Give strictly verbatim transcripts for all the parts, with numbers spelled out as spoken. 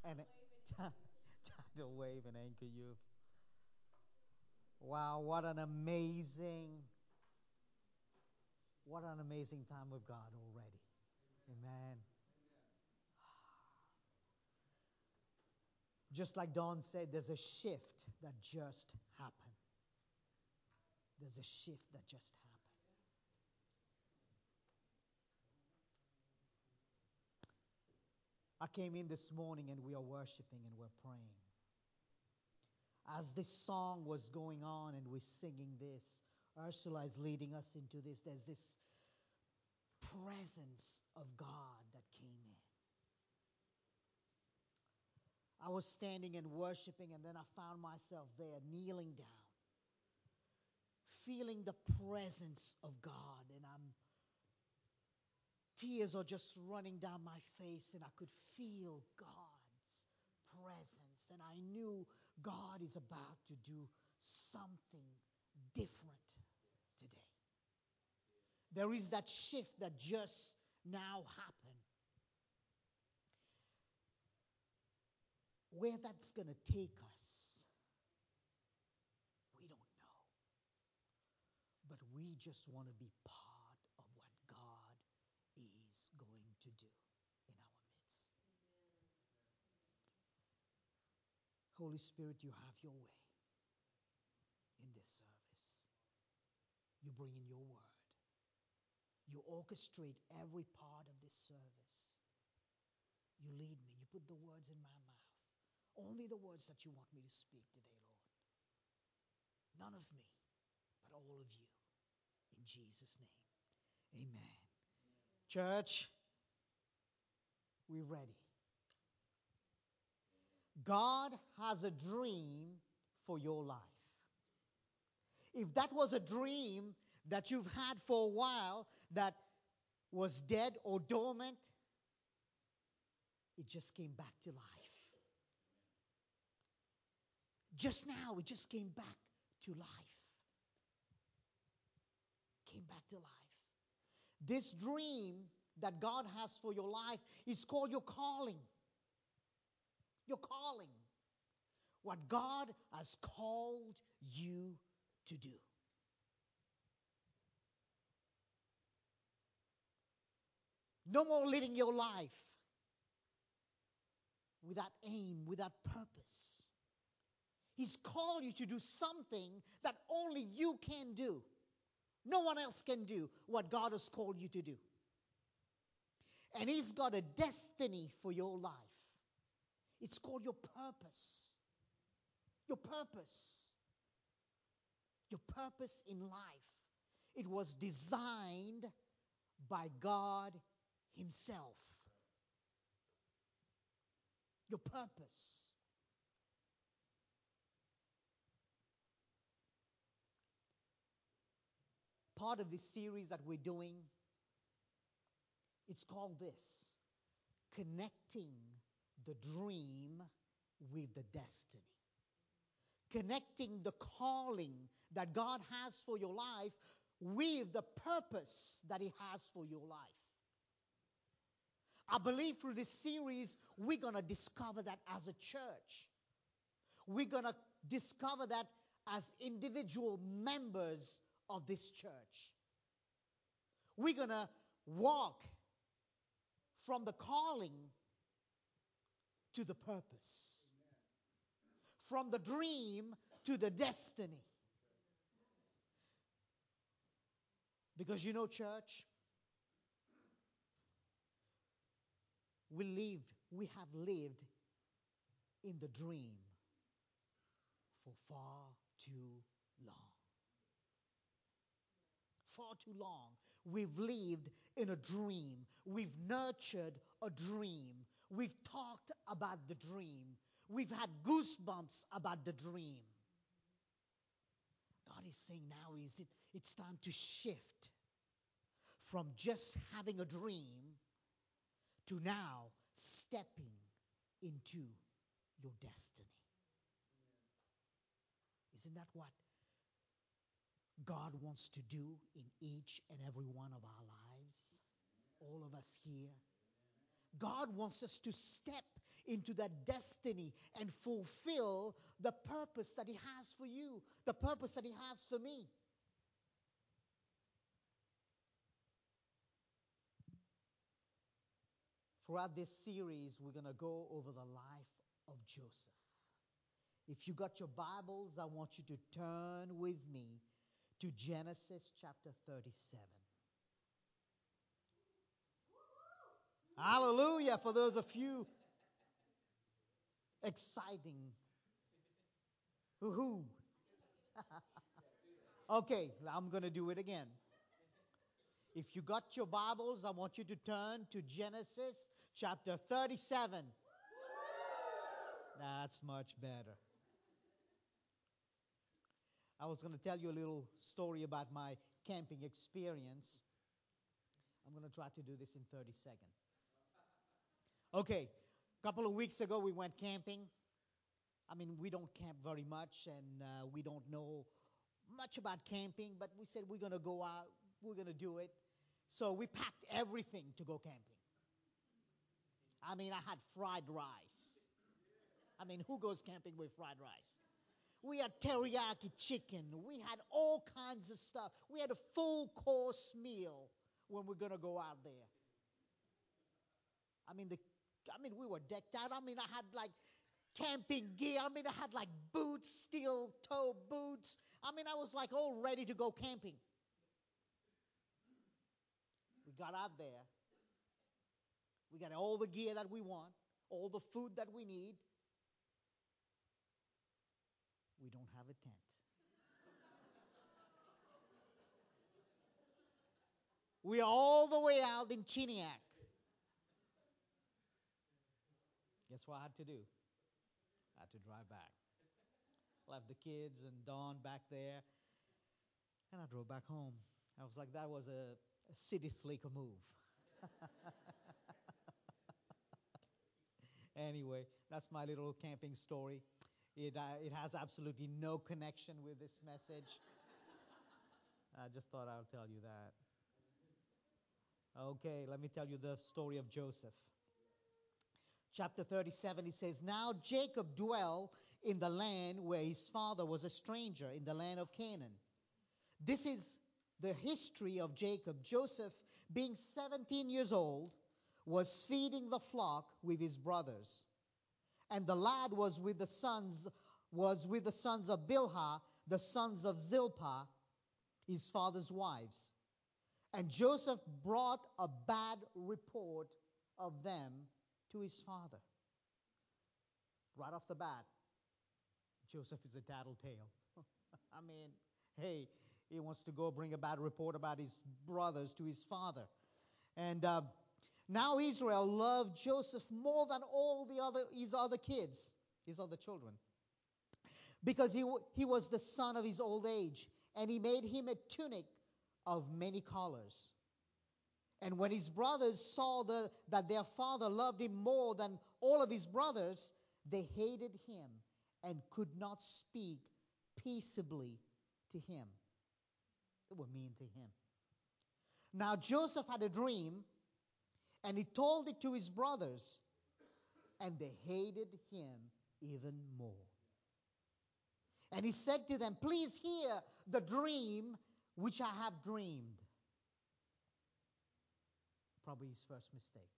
and tidal wave and anchor you. Wow, what an amazing, what an amazing time with God already. Amen. Just like Don said, there's a shift that just happened. There's a shift that just happened. I came in this morning and we are worshiping and we're praying. As this song was going on and we're singing this, Ursula is leading us into this. There's this presence of God that came in. I was standing and worshiping, and then I found myself there kneeling down, feeling the presence of God, and I'm tears are just running down my face, and I could feel God's presence, and I knew God is about to do something different today. There is that shift that just now happened. Where that's going to take us, we don't know. But we just want to be part of what God is going to do in our midst. Holy Spirit, you have your way in this service. You bring in your word. You orchestrate every part of this service. You lead me. You put the words in my mouth. Only the words that you want me to speak today, Lord. None of me, but all of you. In Jesus' name, amen. Amen. Church, we're ready. God has a dream for your life. If that was a dream that you've had for a while that was dead or dormant, it just came back to life. Just now, it just came back to life. Came back to life. This dream that God has for your life is called your calling. Your calling. What God has called you to do. No more living your life without aim, without purpose. He's called you to do something that only you can do. No one else can do what God has called you to do. And He's got a destiny for your life. It's called your purpose. Your purpose. Your purpose in life. It was designed by God Himself. Your purpose. Part of this series that we're doing, it's called this, Connecting the Dream with the Destiny. Connecting the calling that God has for your life with the purpose that He has for your life. I believe through this series, we're going to discover that as a church. We're going to discover that as individual members of this church. We're going to walk from the calling to the purpose. From the dream to the destiny. Because you know, church, we lived, we have lived in the dream for far too long. Far too long. We've lived in a dream. We've nurtured a dream. We've talked about the dream. We've had goosebumps about the dream. God is saying now is it it's time to shift from just having a dream to now stepping into your destiny. Isn't that what God wants to do in each and every one of our lives? All of us here. God wants us to step into that destiny and fulfill the purpose that He has for you, the purpose that He has for me. Throughout this series, we're going to go over the life of Joseph. If you got your Bibles, I want you to turn with me to Genesis chapter thirty-seven. Hallelujah for those of you exciting. Woohoo. Okay, I'm going to do it again. If you got your Bibles, I want you to turn to Genesis chapter thirty-seven. That's much better. I was going to tell you a little story about my camping experience. I'm going to try to do this in thirty seconds. Okay, a couple of weeks ago we went camping. I mean, we don't camp very much, and uh, we don't know much about camping, but we said we're going to go out, we're going to do it. So we packed everything to go camping. I mean, I had fried rice. I mean, who goes camping with fried rice? We had teriyaki chicken. We had all kinds of stuff. We had a full course meal when we're going to go out there. I mean, the, I mean, we were decked out. I mean, I had like camping gear. I mean, I had like boots, steel toe boots. I mean, I was like all ready to go camping. We got out there. We got all the gear that we want, all the food that we need. We don't have a tent. We are all the way out in Chiniak. Guess what I had to do? I had to drive back. Left the kids and Dawn back there, and I drove back home. I was like, that was a, a city slicker move. Anyway, that's my little camping story. It, uh, it has absolutely no connection with this message. I just thought I would tell you that. Okay, let me tell you the story of Joseph. Chapter thirty-seven, it says, Now Jacob dwelt in the land where his father was a stranger, in the land of Canaan. This is the history of Jacob. Joseph, being seventeen years old, was feeding the flock with his brothers. And the lad was with the sons was with the sons of Bilhah, the sons of Zilpah, his father's wives. And Joseph brought a bad report of them to his father. Right off the bat, Joseph is a tattletale. I mean, hey, he wants to go bring a bad report about his brothers to his father. And uh, now Israel loved Joseph more than all the other his other kids, his other children, because he he was the son of his old age, and he made him a tunic of many colors. And when his brothers saw the, that their father loved him more than all of his brothers, they hated him and could not speak peaceably to him. They were mean to him. Now Joseph had a dream, and he told it to his brothers, and they hated him even more. And he said to them, Please hear the dream which I have dreamed. Probably his first mistake.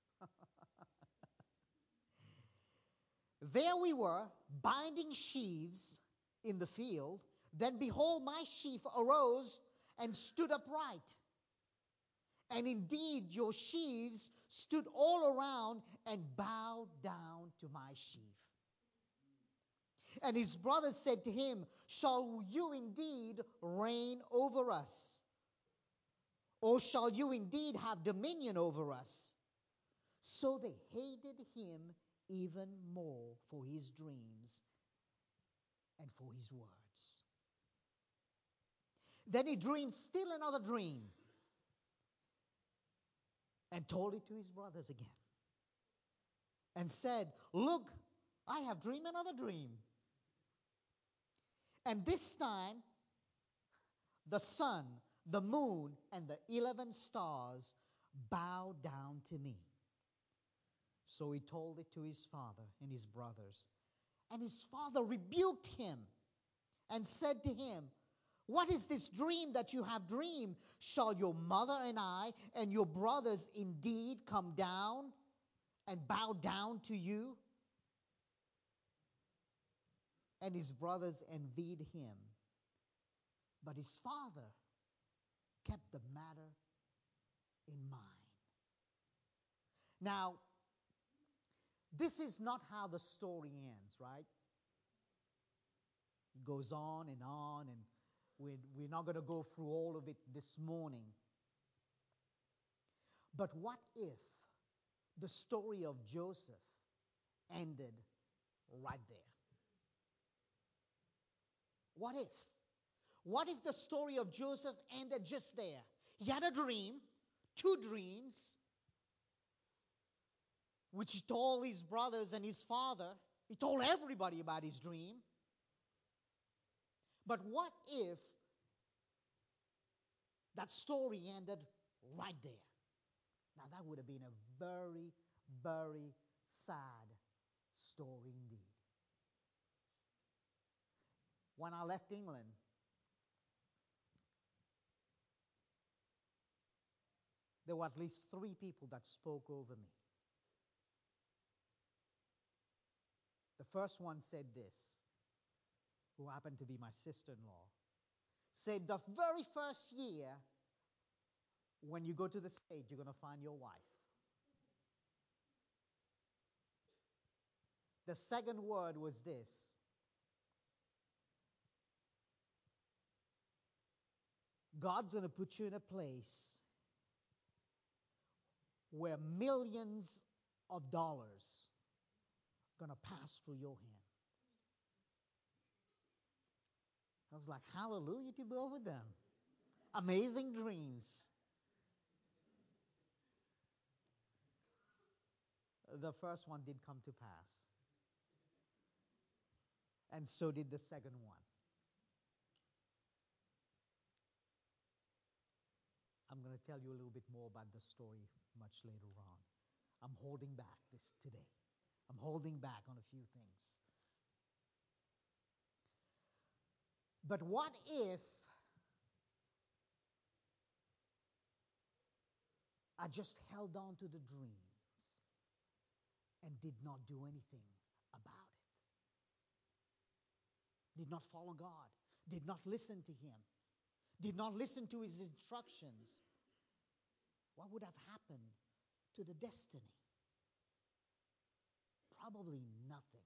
There we were, binding sheaves in the field. Then behold, my sheaf arose and stood upright. And indeed, your sheaves stood all around and bowed down to my sheaf. And his brothers said to him, Shall you indeed reign over us? Or shall you indeed have dominion over us? So they hated him even more for his dreams and for his words. Then he dreamed still another dream and told it to his brothers again. And said, Look, I have dreamed another dream. And this time, the sun, the moon, and the eleven stars bow down to me. So he told it to his father and his brothers. And his father rebuked him and said to him, "What is this dream that you have dreamed? Shall your mother and I and your brothers indeed come down and bow down to you?" And his brothers envied him. But his father kept the matter in mind. Now, this is not how the story ends, right? It goes on and on, and we're, we're not going to go through all of it this morning. But what if the story of Joseph ended right there? What if? What if the story of Joseph ended just there? He had a dream, two dreams, which he told his brothers and his father. He told everybody about his dream. But what if that story ended right there? Now that would have been a very, very sad story indeed. When I left England, there were at least three people that spoke over me. The first one said this, who happened to be my sister-in-law, said, "The very first year when you go to the stage, you're going to find your wife." The second word was this: God's going to put you in a place where millions of dollars are going to pass through your hand. I was like, hallelujah to both of them. Amazing dreams. The first one did come to pass. And so did the second one. I'm going to tell you a little bit more about the story much later on. I'm holding back this today. I'm holding back on a few things. But what if I just held on to the dreams and did not do anything about it? Did not follow God, did not listen to Him, did not listen to His instructions? What would have happened to the destiny? Probably nothing.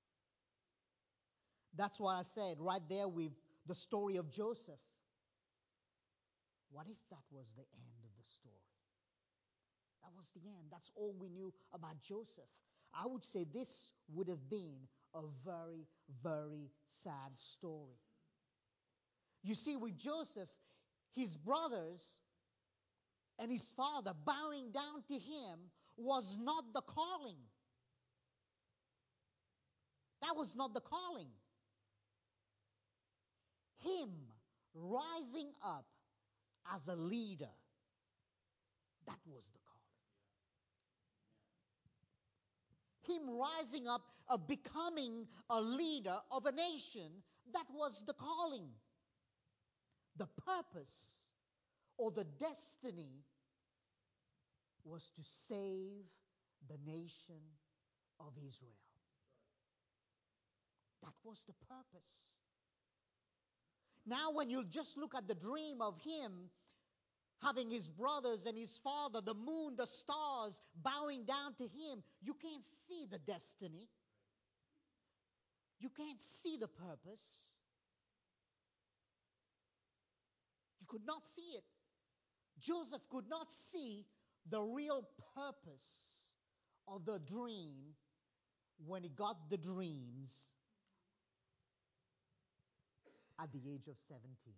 That's why I said right there with the story of Joseph. What if that was the end of the story? That was the end. That's all we knew about Joseph. I would say this would have been a very, very sad story. You see, with Joseph, his brothers and his father bowing down to him was not the calling. That was not the calling. Him rising up as a leader, that was the calling. Him rising up, uh, becoming a leader of a nation, that was the calling. The purpose or the destiny was to save the nation of Israel. That was the purpose. Now when you just look at the dream of him having his brothers and his father, the moon, the stars, bowing down to him, you can't see the destiny. You can't see the purpose. You could not see it. Joseph could not see the real purpose of the dream when he got the dreams at the age of seventeen.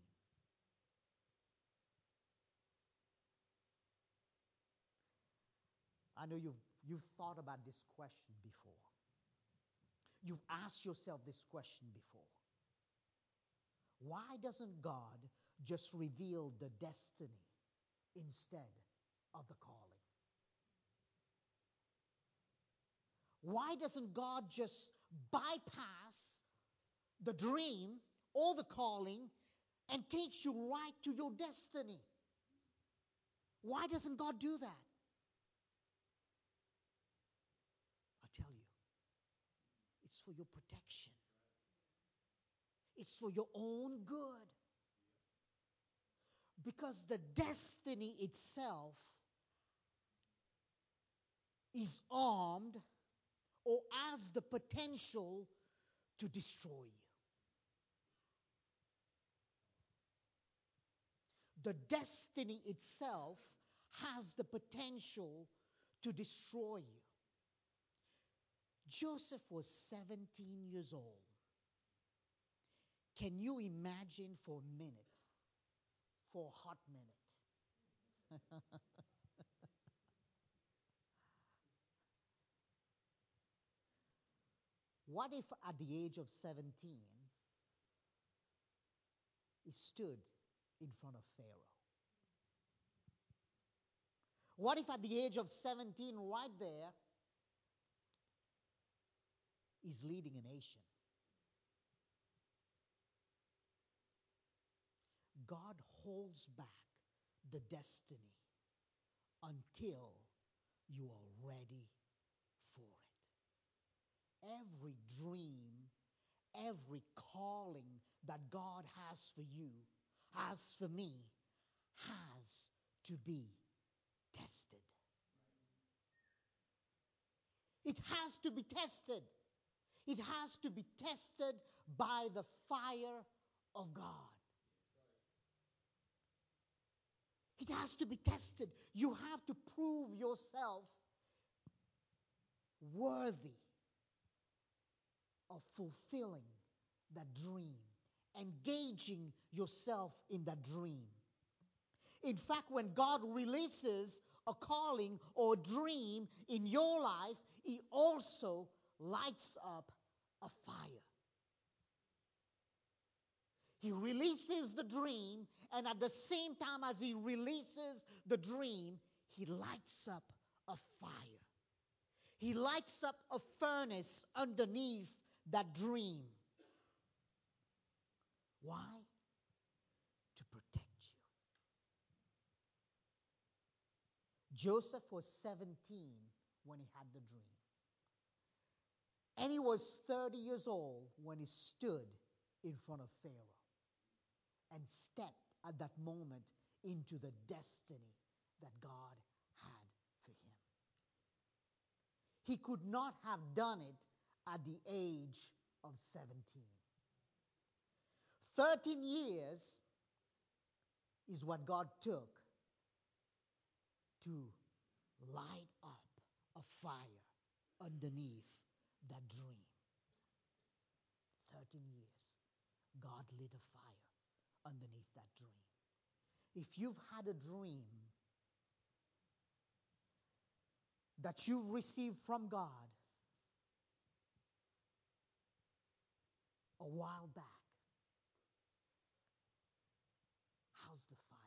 I know you've, you've thought about this question before. You've asked yourself this question before. Why doesn't God just reveal the destiny instead of the calling? Why doesn't God just bypass the dream or the calling and takes you right to your destiny? Why doesn't God do that? I'll tell you. It's for your protection. It's for your own good. Because the destiny itself is armed or has the potential to destroy you. The destiny itself has the potential to destroy you. Joseph was seventeen years old. Can you imagine for a minute, for a hot minute? What if at the age of seventeen, he stood in front of Pharaoh? What if at the age of seventeen, right there, he's leading a nation? God holds back the destiny until you are ready for it. Every dream, every calling that God has for you, has for me, has to be tested. It has to be tested. It has to be tested by the fire of God. It has to be tested. You have to prove yourself worthy of fulfilling that dream, engaging yourself in that dream. In fact, when God releases a calling or dream in your life, He also lights up a fire. He releases the dream, and at the same time as He releases the dream, He lights up a fire. He lights up a furnace underneath that dream. Why? To protect you. Joseph was seventeen when he had the dream. And he was thirty years old when he stood in front of Pharaoh and stepped at that moment into the destiny that God had for him. He could not have done it at the age of seventeen. thirteen years is what God took to light up a fire underneath that dream. thirteen years. God lit a fire underneath that dream. If you've had a dream that you've received from God a while back, how's the fire?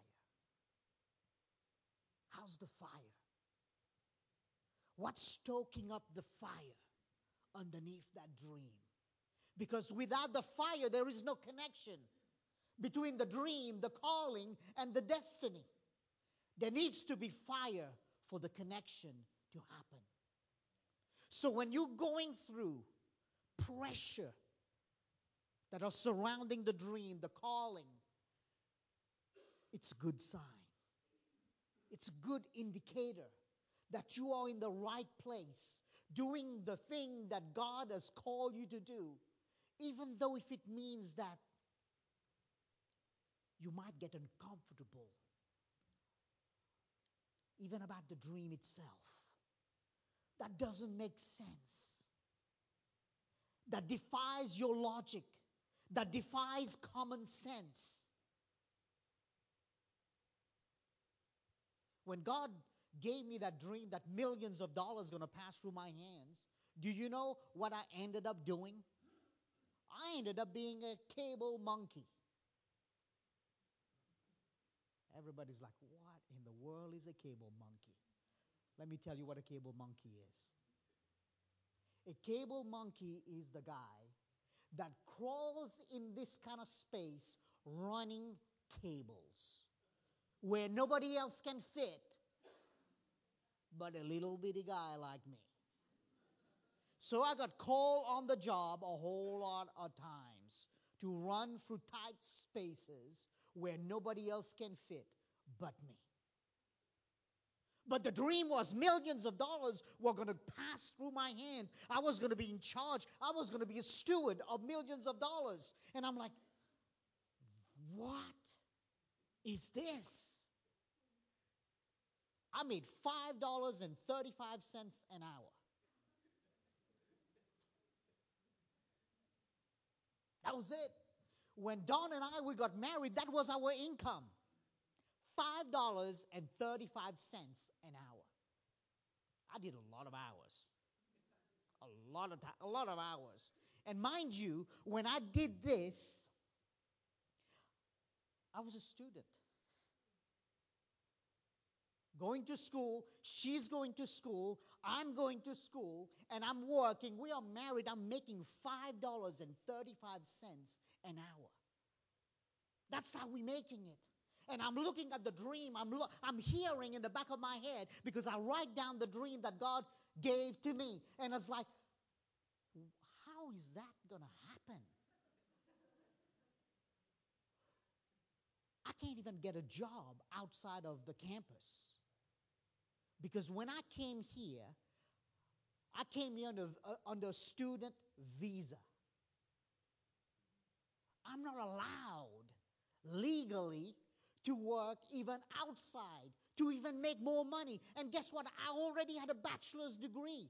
How's the fire? What's stoking up the fire underneath that dream? Because without the fire, there is no connection between the dream, the calling, and the destiny. There needs to be fire for the connection to happen. So when you're going through pressure that are surrounding the dream, the calling, it's a good sign. It's a good indicator that you are in the right place, doing the thing that God has called you to do, even though if it means that you might get uncomfortable, even about the dream itself. That doesn't make sense. That defies your logic. That defies common sense. When God gave me that dream that millions of dollars going to pass through my hands, do you know what I ended up doing? I ended up being a cable monkey. Everybody's like, what in the world is a cable monkey? Let me tell you what a cable monkey is. A cable monkey is the guy that crawls in this kind of space running cables where nobody else can fit but a little bitty guy like me. So I got called on the job a whole lot of times to run through tight spaces where nobody else can fit but me. But the dream was millions of dollars were going to pass through my hands. I was going to be in charge. I was going to be a steward of millions of dollars. And I'm like, what is this? I made five dollars and thirty-five cents an hour. That was it. When Dawn and I, we got married, that was our income. five dollars and thirty-five cents an hour. I did a lot of hours. A lot of time, a lot of hours. And mind you, when I did this, I was a student. Going to school, she's going to school, I'm going to school, and I'm working. We are married. I'm making five dollars and thirty-five cents an hour. That's how we're making it. And I'm looking at the dream. I'm, lo- I'm hearing in the back of my head because I write down the dream that God gave to me. And it's like, how is that going to happen? I can't even get a job outside of the campus. Because when I came here, I came here under, uh, under student visa. I'm not allowed legally to work even outside, to even make more money. And guess what? I already had a bachelor's degree.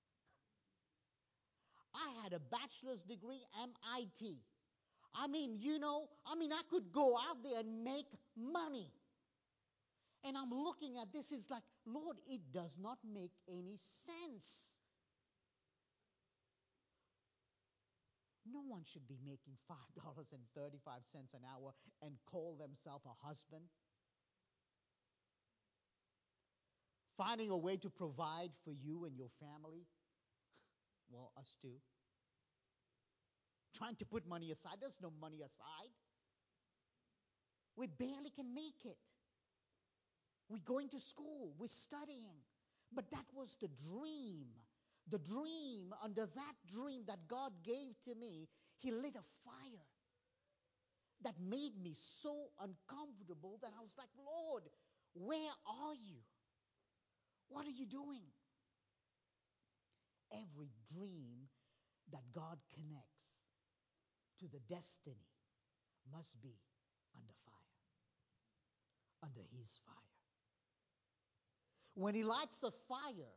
I had a bachelor's degree, M I T. I mean, you know, I mean, I could go out there and make money. And I'm looking at this, is like, Lord, it does not make any sense. No one should be making five dollars and thirty-five cents an hour and call themselves a husband. Finding a way to provide for you and your family. Well, us too. Trying to put money aside. There's no money aside. We barely can make it. We're going to school. We're studying. But that was the dream. The dream, under that dream that God gave to me, He lit a fire that made me so uncomfortable that I was like, Lord, where are you? What are you doing? Every dream that God connects to the destiny must be under fire, under His fire. When He lights a fire,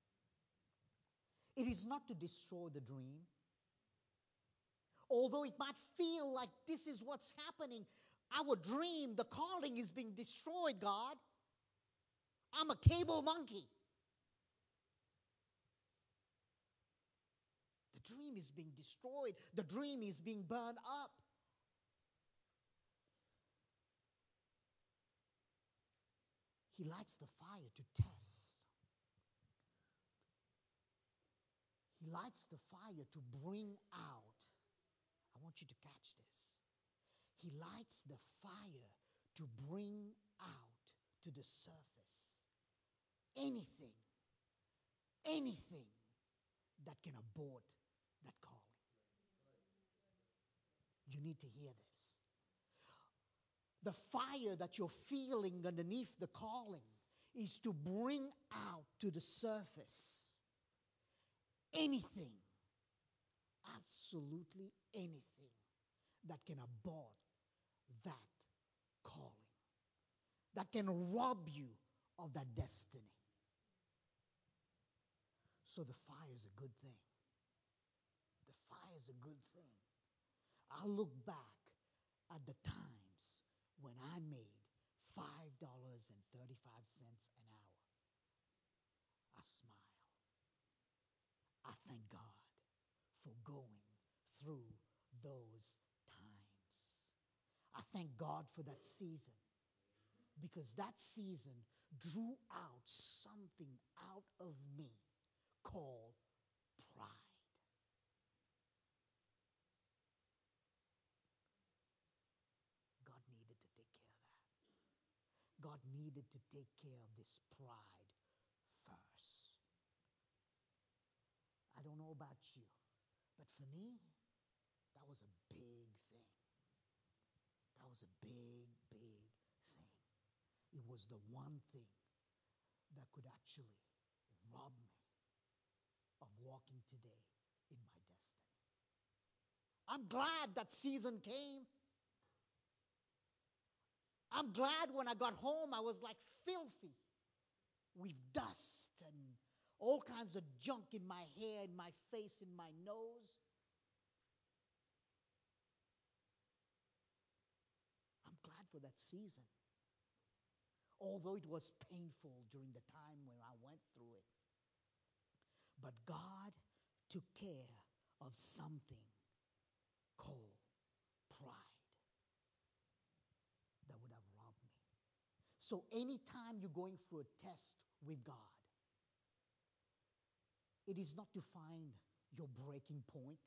it is not to destroy the dream. Although it might feel like this is what's happening, our dream, the calling is being destroyed, God. I'm a cable monkey. The dream is being destroyed. The dream is being burned up. He lights the fire to test. He lights the fire to bring out. I want you to catch this. He lights the fire to bring out to the surface anything, anything that can abort that calling. You need to hear this. The fire that you're feeling underneath the calling is to bring out to the surface anything, absolutely anything that can abort that calling, that can rob you of that destiny. So the fire is a good thing. The fire is a good thing. I look back at the times when I made five dollars and thirty-five cents an hour. I smile. I thank God for going through those times. I thank God for that season, because that season drew out something out of me called pride. God needed to take care of that. God needed to take care of this pride first. I don't know about you, but for me, that was a big thing. That was a big, big thing. It was the one thing that could actually rob me of walking today in my destiny. I'm glad that season came. I'm glad when I got home, I was like filthy with dust and all kinds of junk in my hair, in my face, in my nose. I'm glad for that season. Although it was painful during the time when I went through it. But God took care of something called pride that would have robbed me. So anytime you're going through a test with God, it is not to find your breaking point.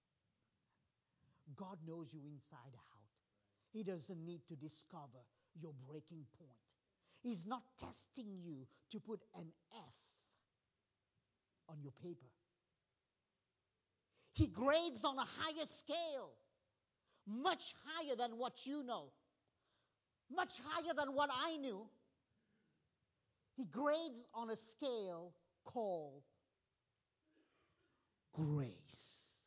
God knows you inside out. He doesn't need to discover your breaking point. He's not testing you to put an F on your paper. He grades on a higher scale, much higher than what you know, much higher than what I knew. He grades on a scale called grace.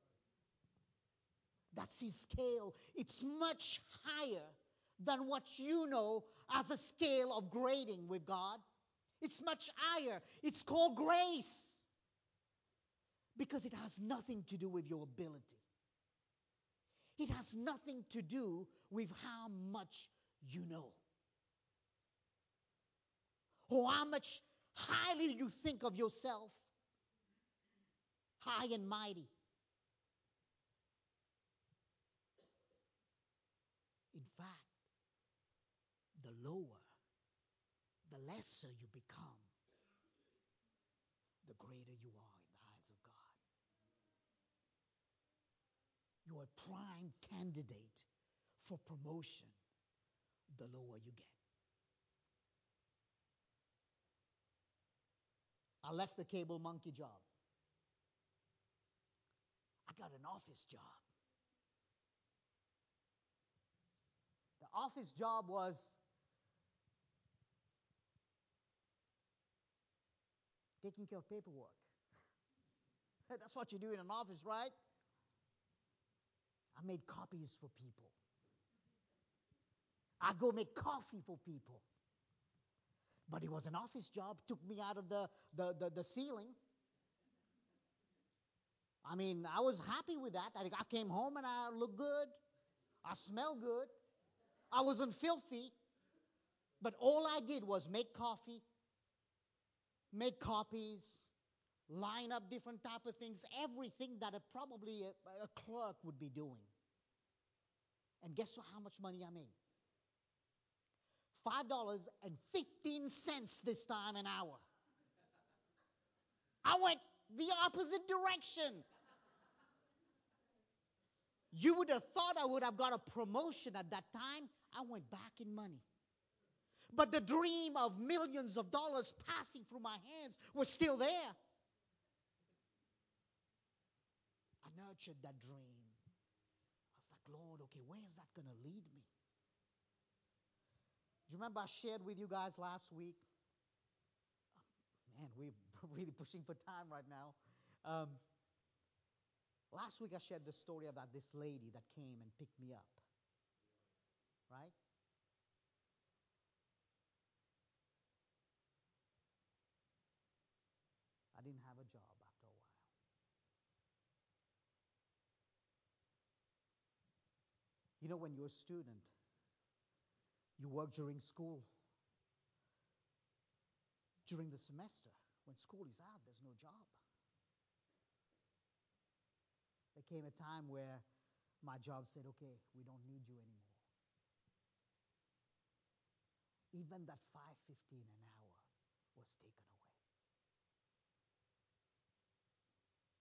That's his scale. It's much higher than what you know as a scale of grading with God. It's much higher. It's called grace. Because it has nothing to do with your ability. It has nothing to do with how much you know. Or how much highly you think of yourself. High and mighty. In fact, the lower, the lesser you become, the greater you are in the eyes of God. You're a prime candidate for promotion the lower you get. I left the cable monkey job. I got an office job. The office job was taking care of paperwork. That's what you do in an office, right? I made copies for people. I go make coffee for people. But it was an office job. Took me out of the, the, the, the ceiling. I mean, I was happy with that. I, I came home and I looked good. I smelled good. I wasn't filthy. But all I did was make coffee, make copies, line up different type of things, everything that a, probably a, a clerk would be doing. And guess how much money I made? five dollars and fifteen cents this time an hour. I went the opposite direction. You would have thought I would have got a promotion at that time. I went back in money. But the dream of millions of dollars passing through my hands was still there. I nurtured that dream. I was like, Lord, okay, where is that going to lead me? Do you remember I shared with you guys last week? Oh, man, we're really pushing for time right now. Um, last week I shared the story about this lady that came and picked me up. Right? I didn't have a job after a while. You know, when you're a student, you work during school. During the semester, when school is out, there's no job. There came a time where my job said, okay, we don't need you anymore. Even that five fifteen an hour was taken away.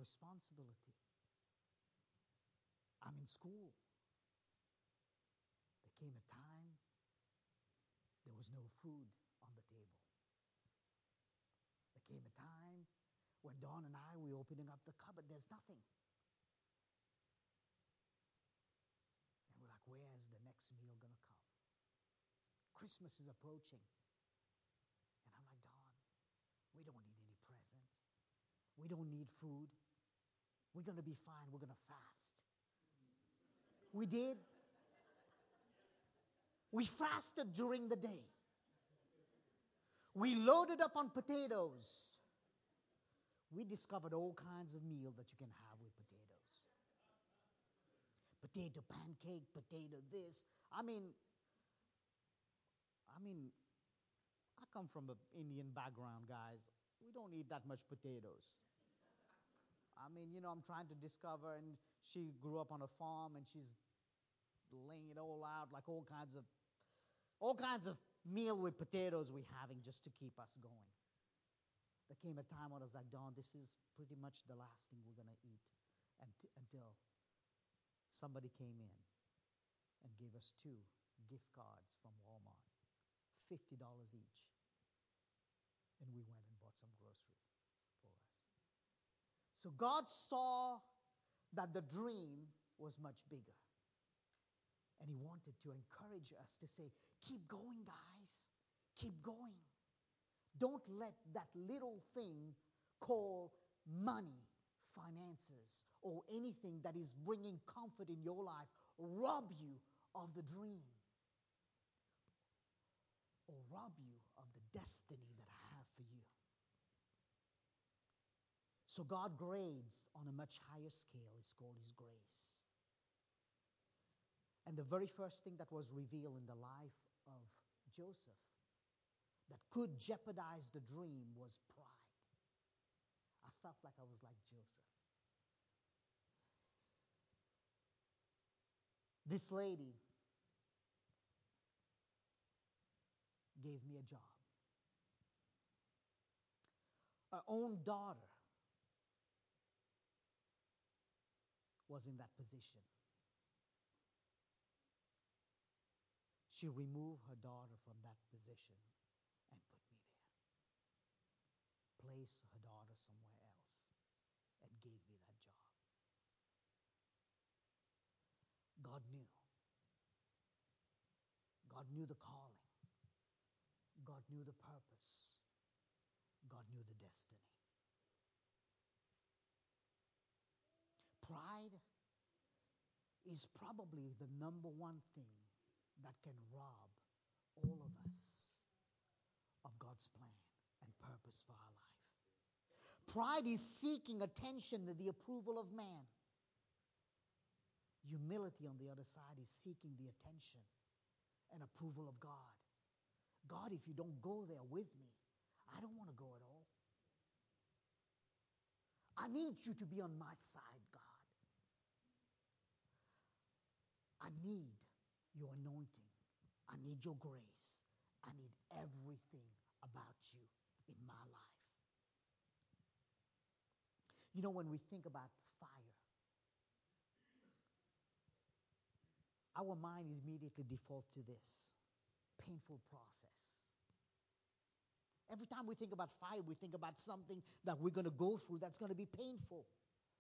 responsibility. I'm in school. There came a time there was no food on the table. There came a time when Dawn and I were opening up the cupboard. There's nothing. And we're like, where's the next meal going to come? Christmas is approaching. And I'm like, Dawn, we don't need any presents. We don't need food. We're going to be fine. We're going to fast. We did. We fasted during the day. We loaded up on potatoes. We discovered all kinds of meal that you can have with potatoes. Potato pancake, potato this. I mean, I mean, I come from an Indian background, guys. We don't eat that much potatoes. I mean, you know, I'm trying to discover, and she grew up on a farm, and she's laying it all out, like all kinds of, all kinds of meal with potatoes we're having just to keep us going. There came a time when I was like, Dawn, this is pretty much the last thing we're going to eat until somebody came in and gave us two gift cards from Walmart, fifty dollars each. And we went and bought some groceries for us. So God saw that the dream was much bigger. And he wanted to encourage us to say, keep going, guys. Keep going. Don't let that little thing called money, finances, or anything that is bringing comfort in your life rob you of the dream or rob you of the destiny that I have for you. So God grades on a much higher scale. It's called His grace. And the very first thing that was revealed in the life of Joseph that could jeopardize the dream was pride. I felt like I was like Joseph. This lady gave me a job. Her own daughter was in that position. She removed her daughter from that position and put me there. Placed her daughter somewhere else and gave me that job. God knew. God knew the calling. God knew the purpose. God knew the destiny. Pride is probably the number one thing that can rob all of us of God's plan and purpose for our life. Pride is seeking attention and the approval of man. Humility, on the other side, is seeking the attention and approval of God. God, if you don't go there with me, I don't want to go at all. I need you to be on my side, God. I need your anointing. I need your grace. I need everything about you in my life. You know, when we think about fire, our mind immediately defaults to this painful process. Every time we think about fire, we think about something that we're going to go through that's going to be painful.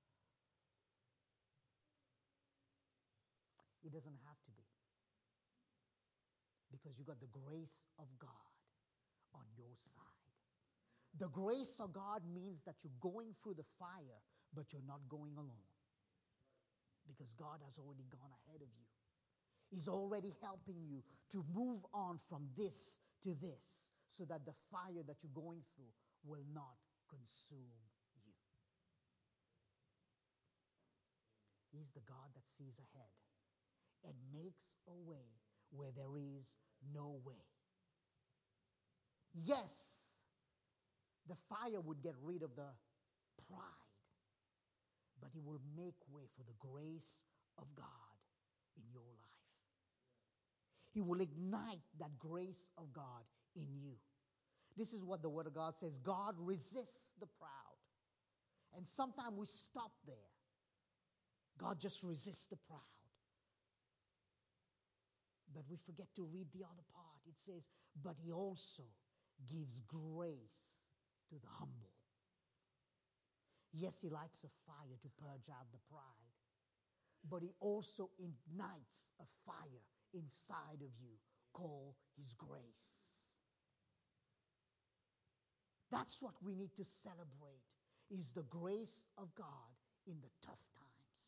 It doesn't have to be. Because you got the grace of God on your side. The grace of God means that you're going through the fire, but you're not going alone. Because God has already gone ahead of you. He's already helping you to move on from this to this, so that the fire that you're going through will not consume you. He's the God that sees ahead and makes a way where there is no way. Yes, the fire would get rid of the pride, but it will make way for the grace of God in your life. He will ignite that grace of God in you. This is what the Word of God says. God resists the proud And sometimes we stop there. God just resists the proud. But we forget to read the other part. It says, but he also gives grace to the humble. Yes, he lights a fire to purge out the pride, but he also ignites a fire inside of you called his grace. That's what we need to celebrate, is the grace of God in the tough times.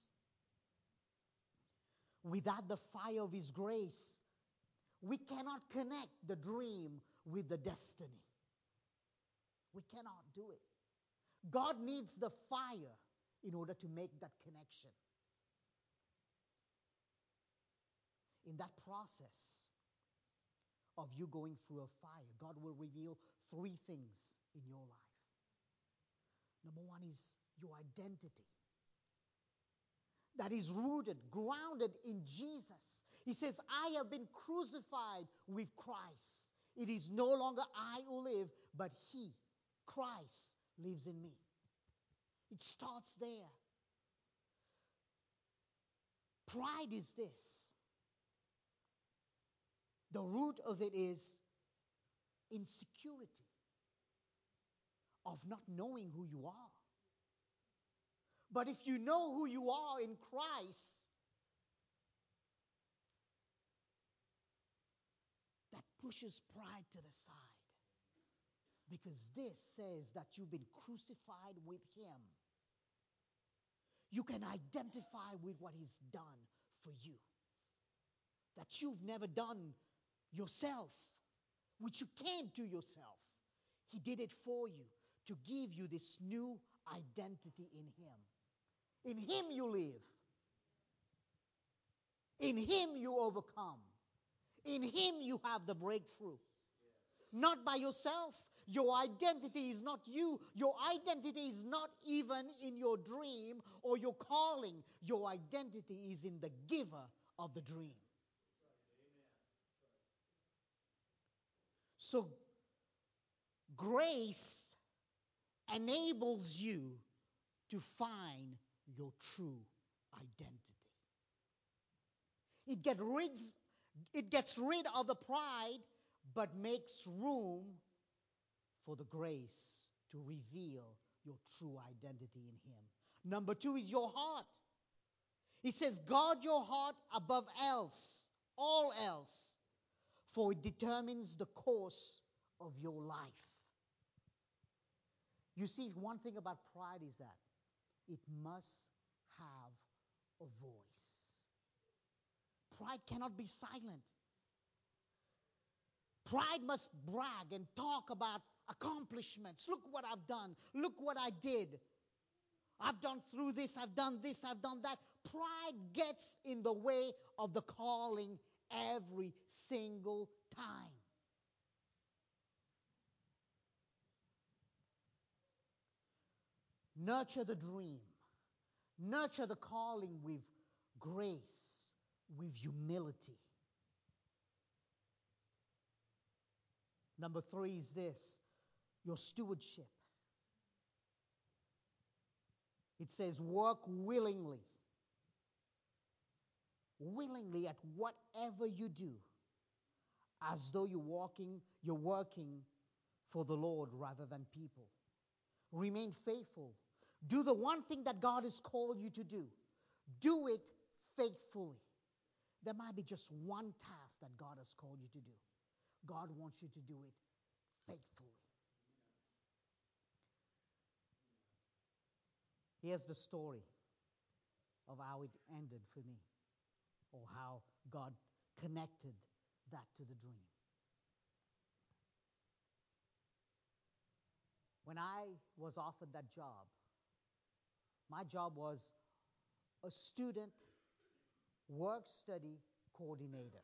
Without the fire of his grace, we cannot connect the dream with the destiny. We cannot do it. God needs the fire in order to make that connection. In that process of you going through a fire, God will reveal three things in your life. Number one is your identity. That is rooted, grounded in Jesus. He says, I have been crucified with Christ. It is no longer I who live, but he, Christ, lives in me. It starts there. Pride is this. The root of it is insecurity of not knowing who you are. But if you know who you are in Christ, that pushes pride to the side. Because this says that you've been crucified with him. You can identify with what he's done for you. That you've never done yourself, which you can't do yourself. He did it for you to give you this new identity in him. In him you live. In him you overcome. In him you have the breakthrough. Not by yourself. Your identity is not you. Your identity is not even in your dream or your calling. Your identity is in the giver of the dream. So, grace enables you to find your true identity. It get rid, it gets rid of the pride, but makes room for the grace to reveal your true identity in him. Number two is your heart. He says, guard your heart above else, all else, for it determines the course of your life. You see, one thing about pride is that it must have a voice. Pride cannot be silent. Pride must brag and talk about accomplishments. Look what I've done. Look what I did. I've done through this. I've done this. I've done that. Pride gets in the way of the calling every single time. Nurture the dream. Nurture the calling with grace, with humility. Number three is this, your stewardship. It says work willingly. Willingly at whatever you do, as though you're walking, you're working for the Lord rather than people. Remain faithful. Do the one thing that God has called you to do. Do it faithfully. There might be just one task that God has called you to do. God wants you to do it faithfully. Here's the story of how it ended for me, or how God connected that to the dream. When I was offered that job, my job was a student work-study coordinator.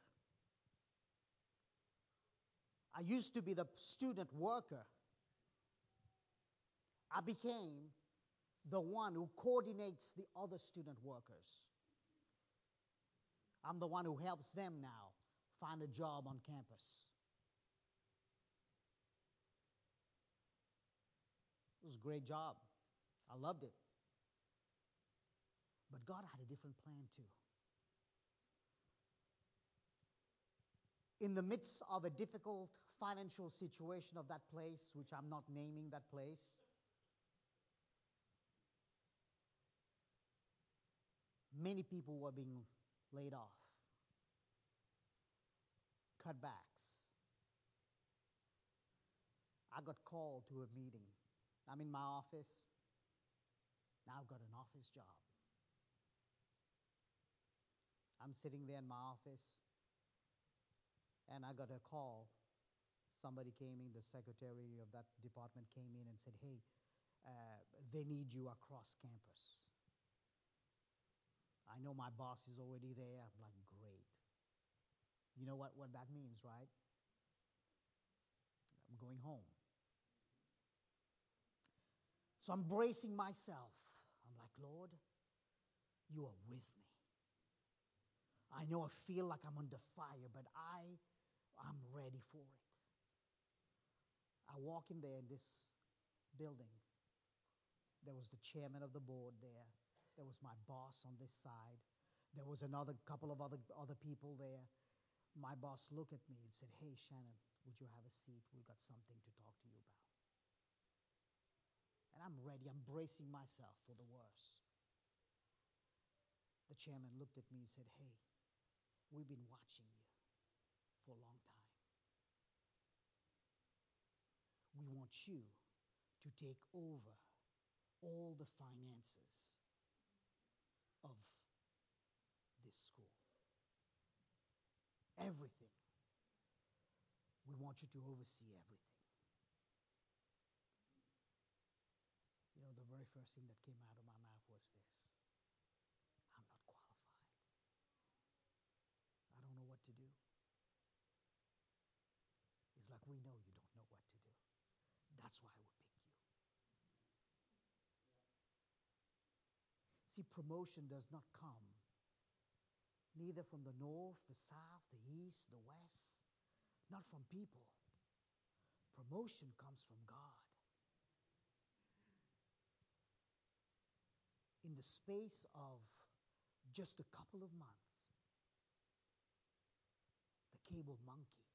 I used to be the student worker. I became the one who coordinates the other student workers. I'm the one who helps them now find a job on campus. It was a great job. I loved it. But God had a different plan too. In the midst of a difficult financial situation of that place, which I'm not naming that place, many people were being laid off, cutbacks. I got called to a meeting. I'm in my office. Now I've got an office job. I'm sitting there in my office, and I got a call. Somebody came in, the secretary of that department came in and said, hey, uh, they need you across campus. I know my boss is already there. I'm like, great. You know what, what that means, right? I'm going home. So I'm bracing myself. I'm like, Lord, you are with me. I know I feel like I'm under fire, but I, I'm ready for it. I walk in there in this building. There was the chairman of the board there. There was my boss on this side. There was another couple of other, other people there. My boss looked at me and said, hey, Shannon, would you have a seat? We've got something to talk to you about. And I'm ready. I'm bracing myself for the worst. The chairman looked at me and said, hey, we've been watching you for a long time. We want you to take over all the finances of this school. Everything. We want you to oversee everything. You know, the very first thing that came out of my mouth was this. I'm not qualified. I don't know what to do. It's like, we know you don't know what to do. That's why we picked you. See, promotion does not come neither from the north, the south, the east, the west, not from people. Promotion comes from God. In the space of just a couple of months, the cable monkey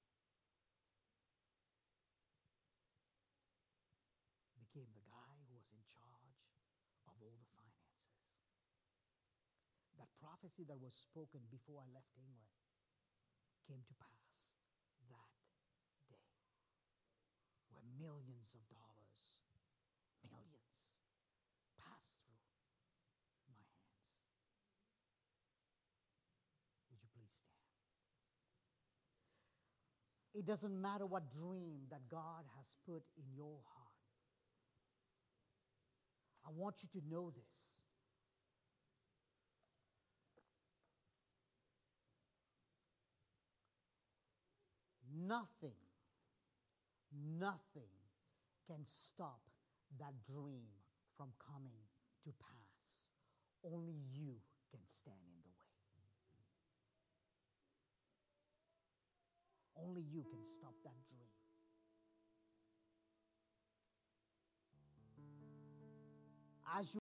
became the guy who was in charge of all the finances. That prophecy that was spoken before I left England came to pass that day, where millions of dollars, millions, passed through my hands. Would you please stand? It doesn't matter what dream that God has put in your heart. I want you to know this. Nothing, nothing can stop that dream from coming to pass. Only you can stand in the way. Only you can stop that dream. As you